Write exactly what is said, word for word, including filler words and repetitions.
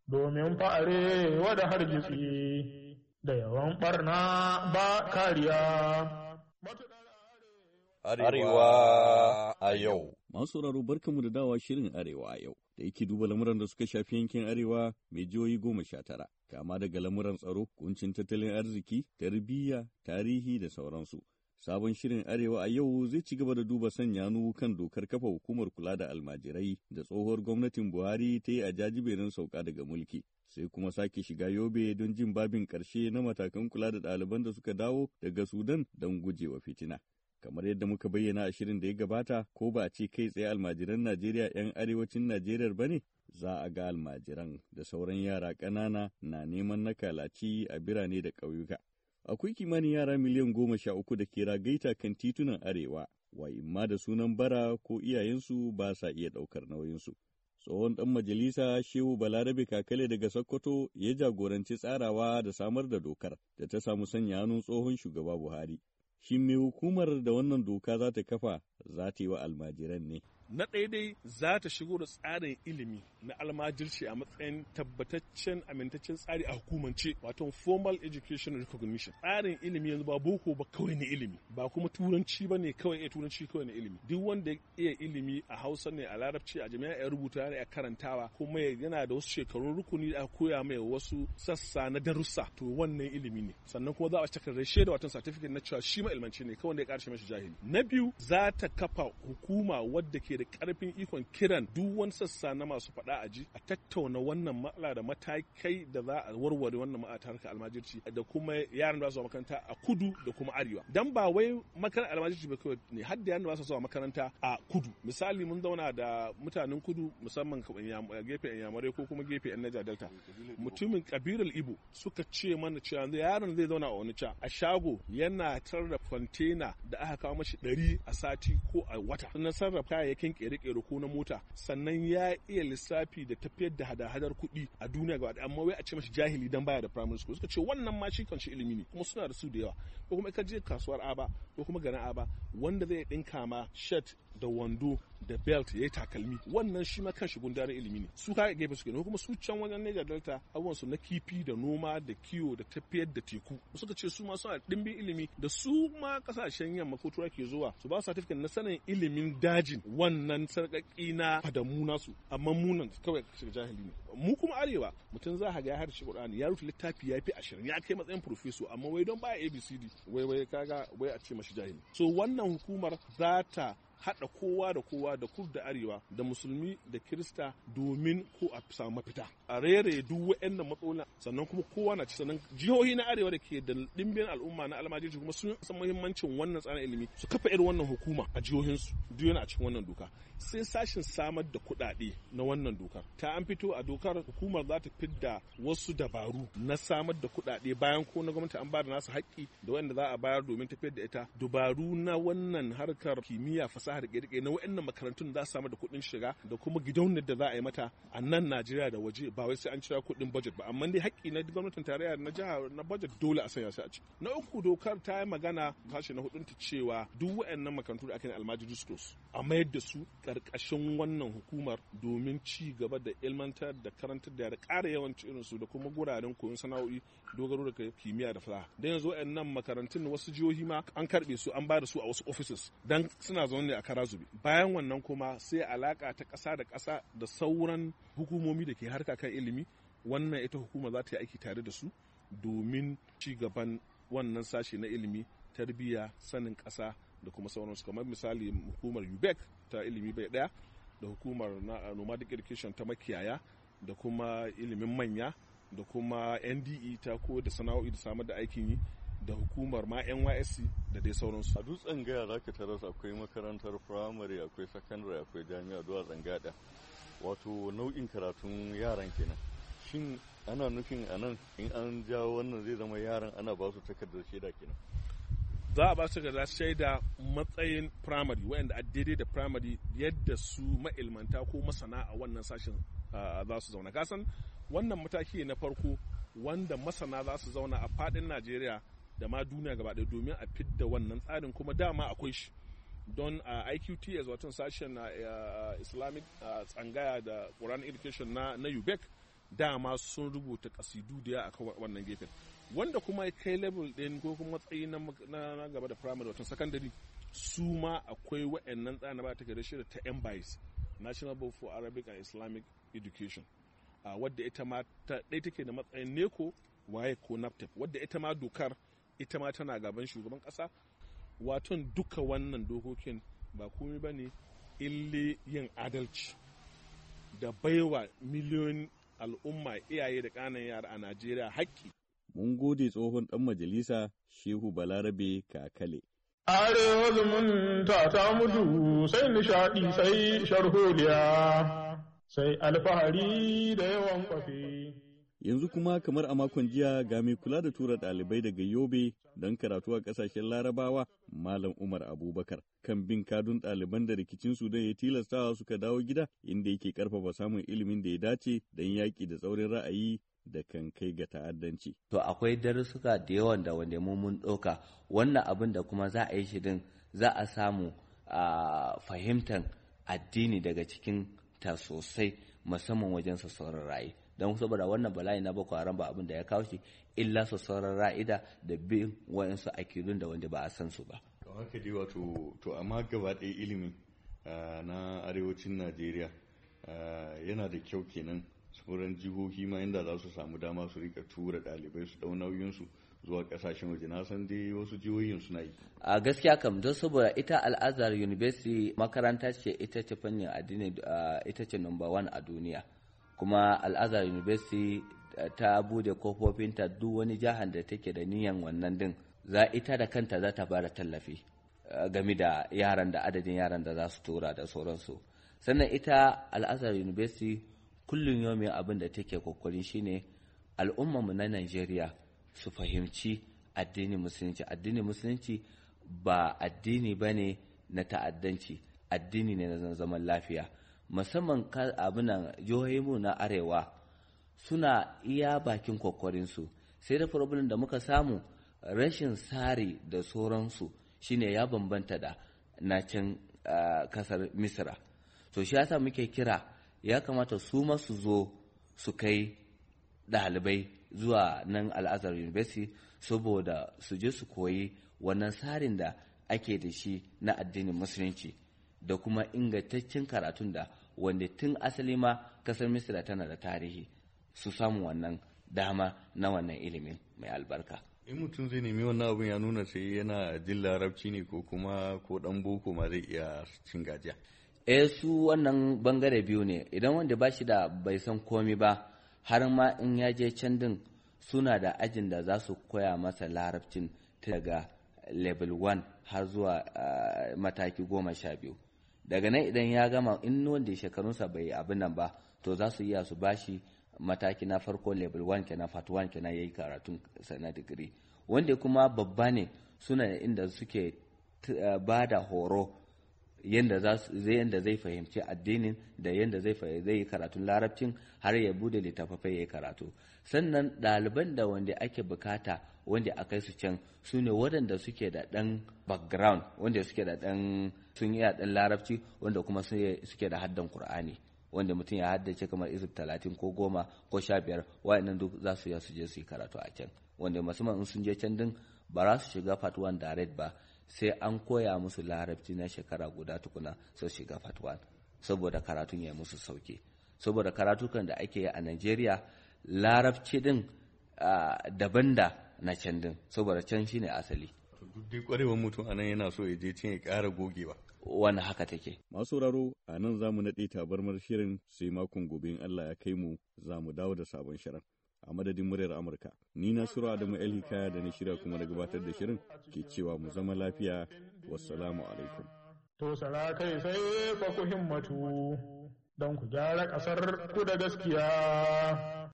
domin fa'are wada hargitsi da yawan ɓarna ba kariya. Arewa a yau. Masu sauraro barkanmu da dawa shirin Arewa a yau, da yake duba lamuran da suka shafi yankin Arewa mai jihohi goma sha tara, kama daga lamuran tsaro, kuncin tattalin arziki, tarbiyya, tarihi da sauransu. Sabon shirin Arewa a yau zai ci gaba da duba sanya hannu kan dokar kafa hukumar kula da almajirai da tsohuwar gwamnatin Buhari ta yi a jajiberin sauka daga mulki. Sai kuma sake shiga Yobe don jin babin ƙarshe na matakan kula da ɗaliban da suka dawo daga Sudan don gujewa fitina. Kamar yadda muka bayyana a shirin da ya gabata, ko ba a ce kai tsaye almajiran Najeriya 'yan arewacin Najeriya ba ne, za a ga almajiran da sauran yara ƙanana na neman na kalaci a birane da ƙauyuka. Akwai kimanin yara miliyan goma sha uku da ke ragaita kan titunan arewa, wa imma da sunan bara ko iyayensu ba sa iya ɗaukar nauyinsu. Tsohon ɗan majalisa Shehu Balarabe Kakale daga Sokoto ya jagoranci tsarawa da samar da dokar da ta samu sanya hannun tsohon shugaba Buhari. Shin me hukumar da wannan doka za ta kafa za ta yi wa almajiran ne? Na ɗaya dai za ta shigo da tsarin ilimi na almajirci a matsayin tabbataccen amintaccen tsari a hukumance, wato formal education recognition. Tsarin ilimi yanzu ba boko ba kawai na ilimi, ba kuma turanci ba ne kawai iya turanci kawai na ilimi. Duk wanda ya iya ilimi a Hausa ne, a Larabci, a jami'a ya rubuta ne, a karantawa, kuma yana da wasu shekarun rukuni da aka koya mai wasu sassa na darussa, to wannan ilimi ne. Sannan kuma za a takardar shaida watan certificate na cewa shi ma ilmanci ne, kawai da ya karshe mashi jahili. Na biyu, za ta kafa hukuma wadda ke da karfin ikon kiran duk wani sassa na masu faɗa a ji a tattauna wannan matsala da matakai da za a warware wannan matsala ta harkar almajirci da kuma yaran da su zuwa makaranta a kudu da kuma arewa. Dan ba wai makarantar almajirci ba kawai ne, har da yaran da ba su zuwa makaranta a kudu. Misali, mun zauna da mutanen kudu, musamman gefen Inyamurai ko kuma gefen Niger Delta. Mutumin kabilar Ibo suka ce mana cewa yaron zai zauna a wani ca a shago yana tarra kwantena da aka kawo mashi ɗari a sati ko a wata. Sannan sarrafa kayayyakin kere-kere ko na mota, sannan ya iya lissafi da tafiyar da hada-hadar kuɗi a duniya gaba ɗaya, amma wai a ce mashi jahili dan baya da primary school. Suka ce wannan ma shi kanshi ilimi ne, kuma suna da su da yawa. Ko kuma ka je kasuwar Aba ko kuma garin Aba, wanda zai ɗinka ma shirt da wando da belt ya yi takalmi, wannan shi ma kanshi gundarin ilimi ne. Su kaya gefe suke ne, kuma su can wajen Niger Delta abubuwan su na kifi da noma da kiwo da tafiyar da teku. Suka ce su ma suna ɗimbin ilimi da su ma kasashen yamma ko tura ke zuwa su ba su certificate na sanin ilimin dajin wannan sarƙaƙi na fadamu nasu, amma munan kawai shiga jahili ne. Mu kuma arewa mutum za ka ga ya harshe Qur'ani, ya rubuta littafi ya fi ashirin, ya kai matsayin professor, amma wai don ba A B C D wai wai kaga wai a ce mashi jahili. So wannan hukumar za ta haɗa kowa da kowa da kudu da arewa da musulmi da kirista domin ko a samu mafita a rere duk waɗannan matsalolin. Sannan kuma kowa na ci, sannan jihohi na arewa da ke da ɗimbin al'umma na almajirci kuma sun san muhimmancin wannan tsarin ilimi su kafa irin wannan hukuma a jihohinsu, duk yana a cikin wannan doka. Sai sashin samar da kuɗaɗe na wannan dokar ta an fito a dokar, hukumar za ta fidda wasu dabaru na samar da kuɗaɗe bayan ko na gwamnati an ba da nasu haƙƙi da wanda za a bayar domin tafiyar da ita. Dabaru na wannan harkar kimiyya fasahar ƙirƙire na waɗannan makarantun za su samar da kuɗin shiga da kuma gidauniyar da za a yi mata a nan Najeriya da waje, ba wai sai an cira kuɗin budget ba, amma dai haƙƙi na gwamnatin tarayya na jiha na budget dole a sanya shi a ciki. Na uku, dokar ta yi magana sashi na hudun ta cewa duk waɗannan makarantu da aka yi almajiri schools a mayar da su ƙarƙashin wannan hukumar domin ci gaba da ilmantar da karantar da ƙara yawanci irin su da kuma guraren koyon sana'o'i dogaro da kimiyya da fasaha. Dan yanzu waɗannan makarantun wasu jihohi ma an karɓe su an ba da su a wasu offices dan suna zaune ne a kara zube. Bayan wannan kuma sai alaka ta ƙasa da ƙasa da sauran hukumomi da ke harka kan ilimi, wannan ita hukuma za ta yi aiki tare da su domin ci gaban wannan sashe na ilimi, tarbiyya, sanin ƙasa da kuma sauransu. Kamar misali hukumar U B E C ta ilimi bai ɗaya, da hukumar na nomadic education ta makiyaya, da kuma ilimin manya, da kuma N D E ta ko da sana'o'i da samar da aikin yi, da hukumar ma N Y S C da dai sauransu. A duk tsangaya za ka taras akwai makarantar firamare, akwai sakandare, akwai jami'a, zuwa tsangaya da wato nau'in karatun yaran kenan. Shin ana nufin a nan in an jawo wannan zai zama yaran ana ba su takardar shaida kenan? Za a ba su takardar shaida matsayin firamare, wayanda a daidai da firamare yadda su ma'ilmanta ko masana a wannan sashen za su zauna. Kasan wannan mataki na farko wanda masana za su zauna a faɗin Najeriya da ma duniya gaba ɗaya domin a fidda wannan tsarin, kuma dama akwai shi. Don a I Q T S watan sashen na Islamic tsangaya da Quran Education na U B E C dama sun rubuta kasidu da ya a wannan gefen. Wanda kuma ya kai level ɗin ko kuma matsayi na gaba da primary wato secondary su ma akwai wa'annan tsana ba take da shi ta M B I S, National Board for Arabic and Islamic Education, uh, wadda ita ma ɗaya take da matsayin neko waye ko naptep, wadda ita ma dokar ita ma tana gaban shugaban ƙasa. Waton duka wannan dokokin ba komai ba ne ille yin adalci da baiwa miliyoyin al'umma iyaye da ƙananan yara a Najeriya haƙƙi. Mun gode tsohon ɗan majalisa Shehu Balarabe Kakale. Arewa zumunta ta mutu sai nishaɗi sai sharholiya sai alfahari da yawan kwafe. Yanzu kuma kamar a makon jiya ga mai kula da tura ɗalibai daga Yobe don karatu a ƙasashen Larabawa, Malam Umar Abubakar, kan bin kadun ɗaliban da rikicin Sudan ya tilastawa suka dawo gida, inda yake ƙarfafa samun ilimin da ya dace don yaƙi da tsaurin ra'ayi da kan kai ga ta'addanci. To akwai darussuka da yawan da wanda mu mun ɗauka, wannan abin da kuma za a yi shi din za a samu a fahimtar addini daga cikin ta sosai, musamman wajen sassauran ra'ayi. Don saboda wannan bala'i na Boko Haram ba abin da ya kawo shi illa sassauran ra'ida da bin wayansu akidun da wanda ba a san su ba. To haka dai wato to amma gaba ɗaya ilimi na arewacin Najeriya yana da kyau kenan. Sauran jihohi ma inda za su samu dama su rika tura ɗalibai su ɗau nauyinsu zuwa ƙasashen waje, na san dai wasu jihohin suna yi. A gaskiya kam, don saboda ita Al-Azhar University makaranta ce ita ce fannin addini, ita ce number one a duniya, kuma Al-Azhar University ta bude kofofinta duk wani jihar da take da niyan wannan din, za ita da kanta za ta bada tallafi game da yaran da adadin yaran da za su tura da sauransu. Sannan ita Al-Azhar University kullum yau mai abin da take kokarin shine al'ummarmu na Najeriya su fahimci addinin musulunci. Addinin musulunci ba addini bane na ta'addanci, addini ne na zaman lafiya. Musamman abinan jihohinmu na arewa suna iya bakin kokarinsu, sai da problem da muka samu rashin tsari da sauransu shine ya bambanta da na can kasar Misra. To shi yasa muke kira ya kamata su ma su zo su kai ɗalibai zuwa nan Al-Azhar University saboda su je su koyi wannan tsarin da ake da shi na addinin musulunci da kuma ingantaccen karatun da wanda tun asali ma kasar Misra tana da tarihi, su samu wannan dama na wannan ilimin mai albarka. In mutum zai nemi wannan abin ya nuna sai yana jin larabci ne ko kuma ko dan boko ma zai iya cin gajiya. Eh su wannan bangare biyu ne, idan wanda ba shi da bai san komi ba har ma in ya je can din suna da ajin da za su koya masa larabcin daga level one har zuwa uh, mataki goma sha biyu. Daga nan idan ya gama in wanda shekarunsa bai abin nan ba to za su iya su bashi mataki na farko level one kenan part one kenan yayi karatun sana digiri. Wanda kuma babba ne suna inda suke uh, ba da horo yanda za yanda zai fahimci addinin da yanda zai zai karatun larabcin har ya bude littafai ya karatu. Sannan ɗaliban da wanda ake bukata wanda a kai su can su ne waɗanda suke da ɗan background, wanda suke da ɗan sun yi ɗan larabci, wanda kuma suke da haddan Kur'ani, wanda mutum ya haddace kamar izib talatin ko goma ko sha biyar, wa'annan duk za su yi su je su yi karatu a can, wanda musamman in sun je can din ba za su shiga part one direct ba, sai an koya musu larabci na shekara guda tukuna su shiga part one saboda karatun ya musu sauki. Saboda karatukan da ake yi a Najeriya larabci din daban da na can din, saboda can shine asali. Duk dai kwarewar mutum anan yana so ya je can ya ƙara gogewa. Wani haka take. Masu sauraro a nan za mu naɗe tabarmar shirin sai makon gobe in Allah ya kai mu za mu dawo da sabon shirin. A madadin muryar Amurka, ni na Sura Adamu El Hikaya da na shirya kuma da gabatar da shirin ke cewa mu zama lafiya. Wassalamu alaikum. To sarakai sai fa ku himmatu don ku gyara ƙasar ku da gaskiya.